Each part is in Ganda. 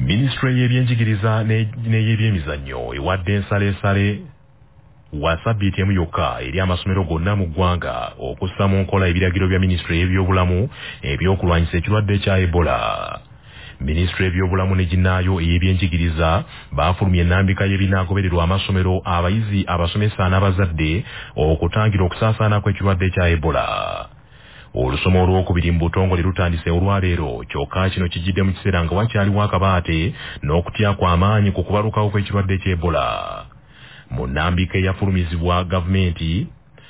Ministry y'ebyenjigiriza n'ebyemizannyo ewadde ensaleesale wa sabbiiti emu yokka eri amasomero gonna mu ggwanga okussa mu nkola ebiragiro bya Ministry y'ebyobulamu ebyokulwanyisa ekirwadde kya Ebola. Ministry y'ebyobulamu ne ginnaayo ey'ebyenjigiriza baafulumya ennambika y'ebinaagobererwa amasomero abayizi abasomesa n'abazadde okutangira okusaasaana kw'ekirwadde kya Ebola. Olusomo olwokubiri mu butongole lutandise olwaleero kyokka kino kijjidde mu kiseera nga wakyaliwo akabaate n'okutya kw'amaanyi ku kubalukawo kw'ekirwadde ky'Ebola. Mu nnambika eyafulumizibwa gavumenti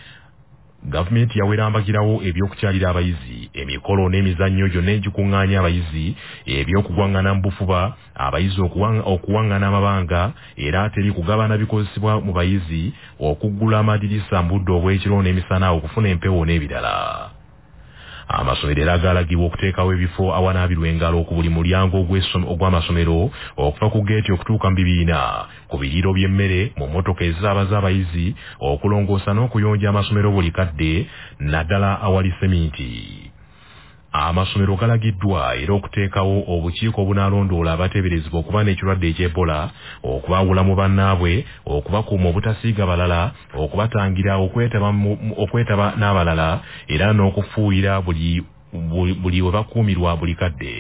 yawerambagirawo ebyokukyalira abayizi emikolo n'emizannyo gyonna egikuŋŋaanya abayizi ebyokugwaŋŋana mu bufuba abayizi okuwaŋŋana amabanga era teri kugabana bikozesebwa mu bayizi okuggula amadirisa mu budde obw'ekiro n'emisana okufuna empewo n'ebirala. Amasomero era gaalagibwa okuteekawo ebifo awanaabirwa engalo ku buli mulyango ogw'amasomero okuva ku geeti okutuuka mu bibiina ku biriro by'emmere mu mmotoka ezisaabaza abayizi okulongoosa n'okuyonja amasomero buli kadde naddala awali seminti. Amasomero galagiddwa era okuteekawo obukiiko obunaalondoola abateeberezebwa okuba n'ekirwadde eky'Ebola okubaawula mu bannaabwe okubakuuma obutasiiga balala okubatangira okwetaba n'abalala era n'okufuuyira buli we bakuumirwa buli kadde.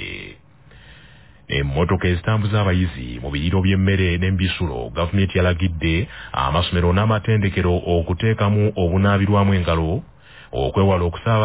Emmotoka ezitambuza abayizi mu biriro by'emmere n'embisulo gavumenti yalagidde amasomero n'amatendekero okuteekamu obunaabirwamu engalo okwewala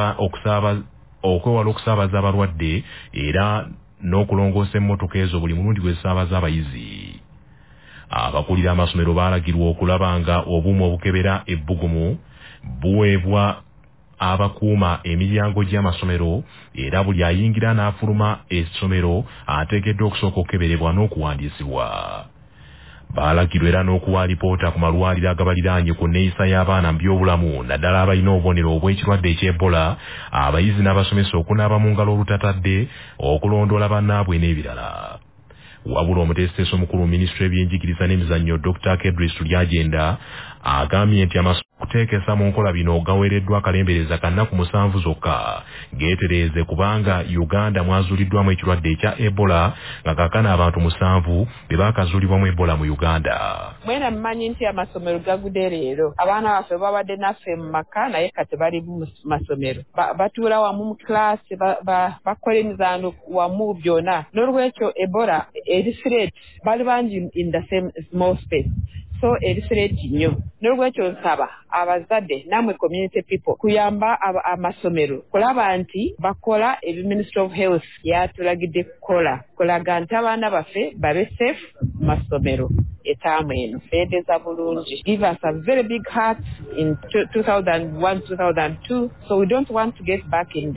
okusaabaza abalwadde era n'okulongoosa emmotoka ezo buli mulundi gwe zisaabaza abayizi. Abakulira amasomero baalagirwa okulaba nga obuuma obukebera ebbugumu buweebwa abakuuma emiryango gy'amasomero era buli ayingira n'afuluma essomero ateekeddwa okusooka okukeberebwa n'okuwandiisibwa. Baalagirwa era n'okuwa alipoota ku malwaliro agabaliraanye ku nneeyisa y'abaana mu byobulamu naddala abalina obubonero obw'ekirwadde eky'Ebola abayizi n'abasomesa okunaaba mu ngalo olutatadde okulondoola bannaabwe n'ebirala. Wabula omuteesiteesi omukulu mu Minisitule y'ebyenjigiriza n'emizannyo Dr. Kedris Lyagenda agambye nti kuteekesa mu nkola bino gaweereddwa akalembereza ka nnaku 7 zokka geetereeze kubanga Uganda mwazuuliddwamu ekirwadde ekya Ebola nga kaakano abantu 7 be baakazuulibwamu Ebola mu Uganda. Mwena mmanyi nti amasomero gagudde leero abaana baffe babadde naffe mu maka naye kati bali mu masomero batuula wamu mu kilaasi bakola emizaano wamu byonna n'olwekyo Ebola eri bali bangi in the same small space. So erisereti nnyo n'olwekyo nsaba abazadde namwe community people kuyamba amasomero kulaba nti bakola Ministry of Health yatulagidde kukola kulaga nti abaana baffe babe safe masomero etaamu eno beedeza bulungi. Give us a very big heart in 2001-2002 so we don't want to get back in